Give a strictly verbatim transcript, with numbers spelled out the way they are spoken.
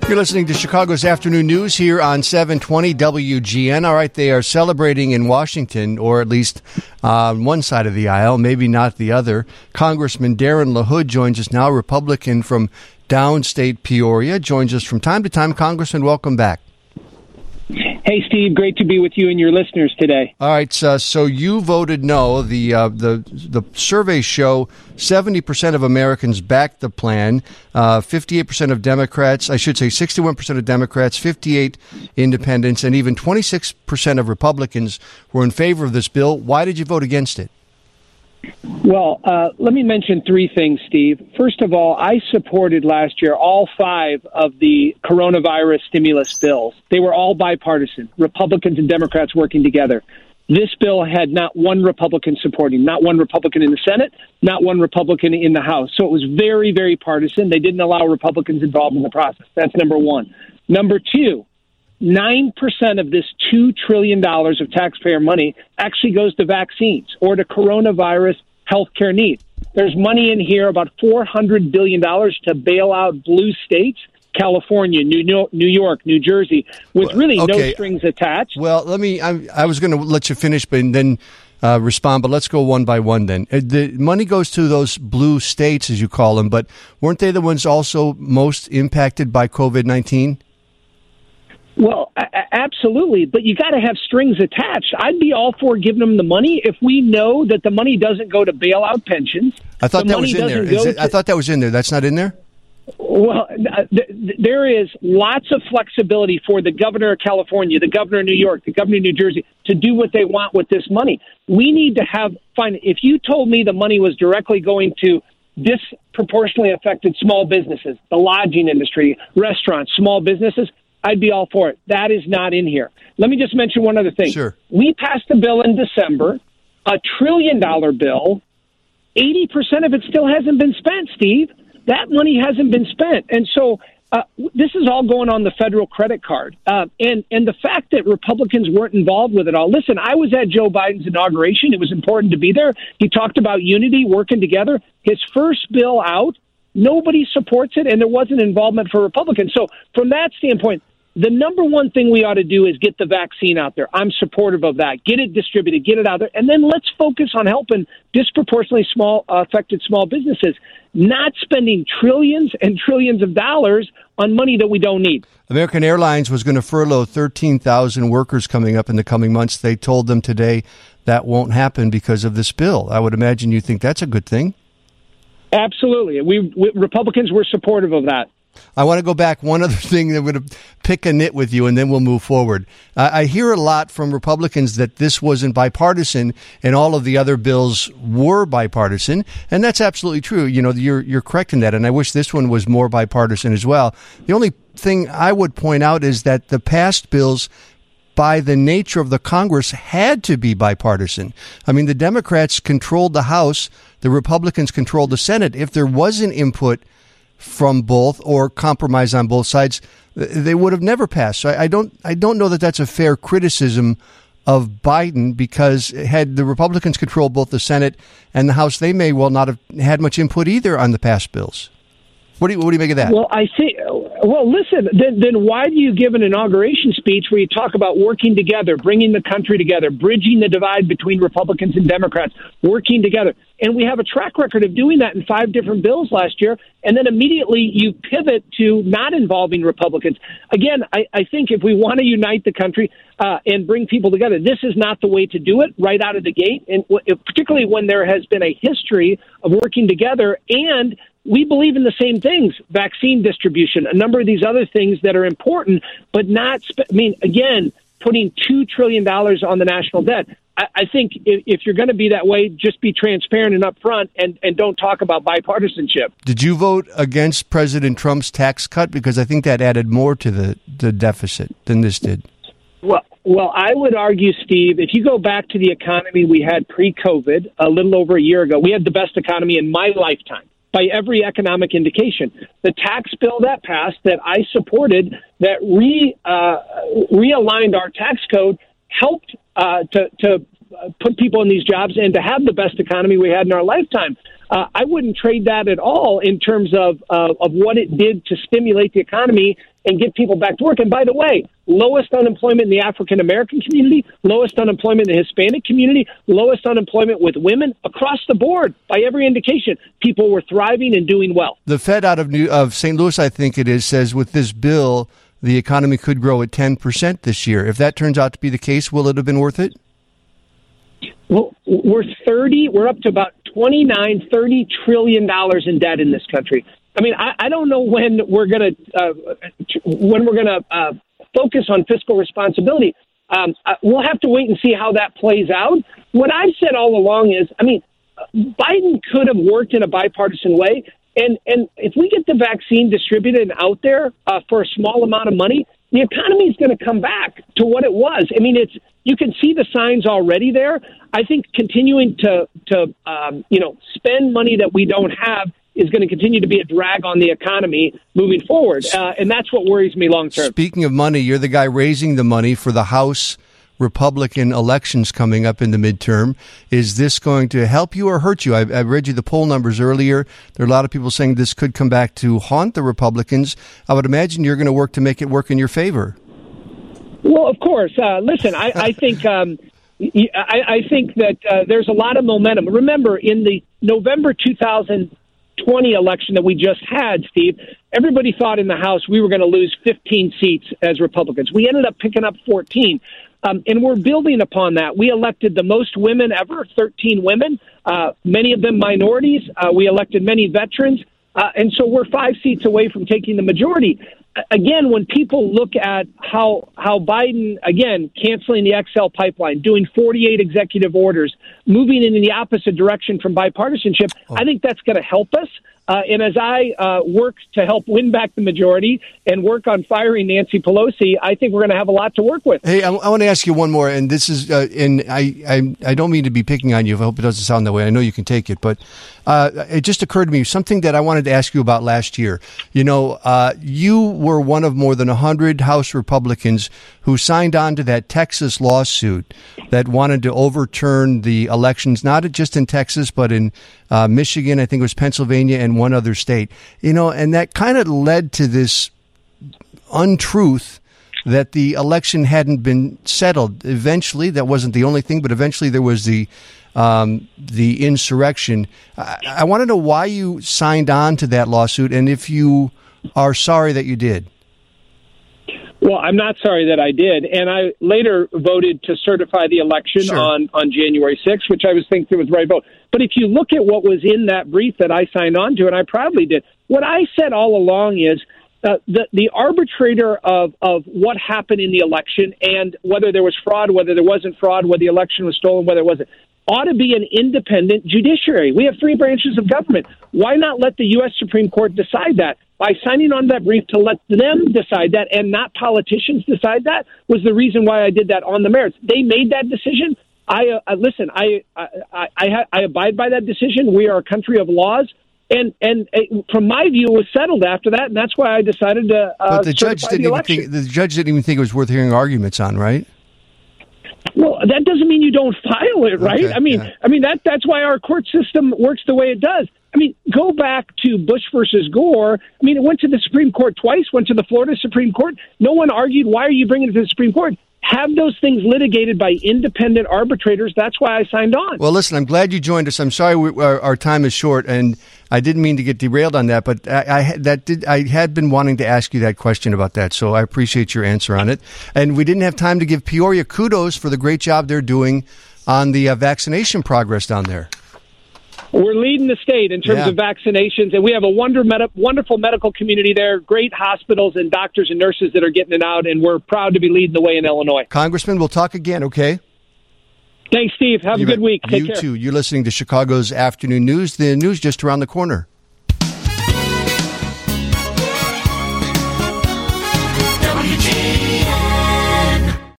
You're listening to Chicago's Afternoon News here on seven twenty W G N. All right, they are celebrating in Washington, or at least on uh, one side of the aisle, maybe not the other. Congressman Darren LaHood joins us now, Republican from downstate Peoria, joins us from time to time. Congressman, welcome back. Hey, Steve, great to be with you and your listeners today. All right, so, so you voted no. The uh, the the surveys show seventy percent of Americans backed the plan, uh, fifty-eight percent of Democrats, I should say sixty-one percent of Democrats, fifty-eight independents, and even twenty-six percent of Republicans were in favor of this bill. Why did you vote against it? Well, uh, let me mention three things, Steve. First of all, I supported last year all five of the coronavirus stimulus bills. They were all bipartisan, Republicans and Democrats working together. This bill had not one Republican supporting, not one Republican in the Senate, not one Republican in the House. So it was very, very partisan. They didn't allow Republicans involved in the process. That's number one. Number two, nine percent of this two trillion dollars of taxpayer money actually goes to vaccines or to coronavirus healthcare needs. There's money in here, about four hundred billion dollars to bail out blue states, California, New York, New Jersey, with really okay. no strings attached. Well, let me, I, I was going to let you finish, but then uh, respond, but let's go one by one then. The money goes to those blue states, as you call them, but weren't they the ones also most impacted by COVID nineteen? Well, absolutely, but you got to have strings attached. I'd be all for giving them the money if we know that the money doesn't go to bailout pensions. I thought that was in there. Is it, I thought that was in there. That's not in there? Well, th- there is lots of flexibility for the governor of California, the governor of New York, the governor of New Jersey to do what they want with this money. We need to have fine. If you told me the money was directly going to disproportionately affected small businesses, the lodging industry, restaurants, small businesses, I'd be all for it. That is not in here. Let me just mention one other thing. Sure. We passed a bill in December, a trillion dollar bill. eighty percent of it still hasn't been spent, Steve. That money hasn't been spent. And so uh, this is all going on the federal credit card. Uh, and, and the fact that Republicans weren't involved with it all. Listen, I was at Joe Biden's inauguration. It was important to be there. He talked about unity, working together. His first bill out, nobody supports it, and there wasn't involvement for Republicans. So from that standpoint, the number one thing we ought to do is get the vaccine out there. I'm supportive of that. Get it distributed, get it out there, and then let's focus on helping disproportionately small uh, affected small businesses, not spending trillions and trillions of dollars on money that we don't need. American Airlines was going to furlough thirteen thousand workers coming up in the coming months. They told them today that won't happen because of this bill. I would imagine you think that's a good thing. Absolutely. We, we Republicans were supportive of that. I want to go back one other thing. I'm going to pick a nit with you, and then we'll move forward. Uh, I hear a lot from Republicans that this wasn't bipartisan, and all of the other bills were bipartisan, and that's absolutely true. You know, you're you're correct in that, and I wish this one was more bipartisan as well. The only thing I would point out is that the past bills, by the nature of the Congress, had to be bipartisan. I mean, the Democrats controlled the House, the Republicans controlled the Senate. If there wasn't input from both or compromise on both sides, they would have never passed. So I don't, I don't know that that's a fair criticism of Biden, because had the Republicans controlled both the Senate and the House, they may well not have had much input either on the past bills. What do you, what do you make of that? Well, I think. Well, listen. Then, then why do you give an inauguration speech where you talk about working together, bringing the country together, bridging the divide between Republicans and Democrats, working together? And we have a track record of doing that in five different bills last year. And then immediately you pivot to not involving Republicans. Again, I, I think if we want to unite the country uh, and bring people together, this is not the way to do it right out of the gate. And w- particularly when there has been a history of working together, and we believe in the same things, vaccine distribution, a number of these other things that are important, but not, sp- I mean, again, putting two trillion dollars on the national debt. I, I think if, if you're going to be that way, just be transparent and upfront, and, and don't talk about bipartisanship. Did you vote against President Trump's tax cut? Because I think that added more to the, the deficit than this did. Well, well, I would argue, Steve, if you go back to the economy we had pre-COVID a little over a year ago, we had the best economy in my lifetime by every economic indication. The tax bill that passed that I supported that re uh, realigned our tax code helped uh, to, to put people in these jobs and to have the best economy we had in our lifetime. Uh, I wouldn't trade that at all in terms of uh, of what it did to stimulate the economy and get people back to work. And by the way, lowest unemployment in the African American community, lowest unemployment in the Hispanic community, lowest unemployment with women across the board. By every indication, people were thriving and doing well. The Fed out of New, of Saint Louis, I think it is, says with this bill, the economy could grow at ten percent this year. If that turns out to be the case, will it have been worth it? Well, we're thirty, we're up to about twenty-nine, thirty trillion dollars in debt in this country. I mean, I, I don't know when we're going to uh, when we're going to uh, focus on fiscal responsibility. Um, uh, we'll have to wait and see how that plays out. What I've said all along is, I mean, Biden could have worked in a bipartisan way, and and if we get the vaccine distributed and out there uh, for a small amount of money, the economy is going to come back to what it was. I mean, it's you can see the signs already there. I think continuing to to um, you know spend money that we don't have is going to continue to be a drag on the economy moving forward, uh, and that's what worries me long term. Speaking of money, you're the guy raising the money for the House Republican elections coming up in the midterm. Is this going to help you or hurt you? I, I read you the poll numbers earlier. There are a lot of people saying this could come back to haunt the Republicans. I would imagine you're going to work to make it work in your favor. Well, of course. Uh, listen, I, I think um, I, I think that uh, there's a lot of momentum. Remember, in the November two thousand twenty election that we just had, Steve, everybody thought in the House we were going to lose fifteen seats as Republicans. We ended up picking up fourteen. Um, and we're building upon that. We elected the most women ever, thirteen women, uh, many of them minorities. Uh, we elected many veterans. Uh, and so we're five seats away from taking the majority. Again, when people look at how how Biden, again, canceling the X L pipeline, doing forty-eight executive orders, moving in the opposite direction from bipartisanship, oh. I think that's going to help us. Uh, and as I uh, work to help win back the majority and work on firing Nancy Pelosi, I think we're going to have a lot to work with. Hey, I, I want to ask you one more, and this is, uh, and I, I, I don't mean to be picking on you. I hope it doesn't sound that way. I know you can take it, but uh, it just occurred to me something that I wanted to ask you about last year. You know, uh, you were one of more than one hundred House Republicans who signed on to that Texas lawsuit that wanted to overturn the elections, not just in Texas, but in uh, Michigan, I think it was Pennsylvania, and one other state. You know, and that kind of led to this untruth that the election hadn't been settled. Eventually, that wasn't the only thing, but eventually there was the um, the insurrection. I, I want to know why you signed on to that lawsuit, and if you are sorry that you did. Well, I'm not sorry that I did, and I later voted to certify the election Sure. on, on January sixth, which I was thinking was the right vote. But if you look at what was in that brief that I signed on to, and I proudly did, what I said all along is uh, the, the arbitrator of, of what happened in the election and whether there was fraud, whether there wasn't fraud, whether the election was stolen, whether it wasn't, ought to be an independent judiciary. We have three branches of government. Why not let the U S Supreme Court decide that? By signing on that brief to let them decide that and not politicians decide that was the reason why I did that on the merits. They made that decision. I uh, listen. I I I, I I abide by that decision. We are a country of laws, and and uh, from my view, it was settled after that, and that's why I decided to. Uh, but the judge didn't the even election. think the judge didn't even think it was worth hearing arguments on, right? Well, that doesn't mean you don't file it, right? Okay, I mean, yeah. I mean that that's why our court system works the way it does. I mean, go back to Bush versus Gore. I mean, it went to the Supreme Court twice, went to the Florida Supreme Court. No one argued, why are you bringing it to the Supreme Court? Have those things litigated by independent arbitrators. That's why I signed on. Well, listen, I'm glad you joined us. I'm sorry we, our, our time is short, and I didn't mean to get derailed on that, but I, I that did I had been wanting to ask you that question about that, so I appreciate your answer on it. And we didn't have time to give Peoria kudos for the great job they're doing on the uh, vaccination progress down there. We're leading the state in terms Yeah. of vaccinations, and we have a wonder med- wonderful medical community there, great hospitals and doctors and nurses that are getting it out, and we're proud to be leading the way in Illinois. Congressman, we'll talk again, okay? Thanks, Steve. Have You a good bet. week. Take you care. too. You're listening to Chicago's Afternoon News. The news just around the corner.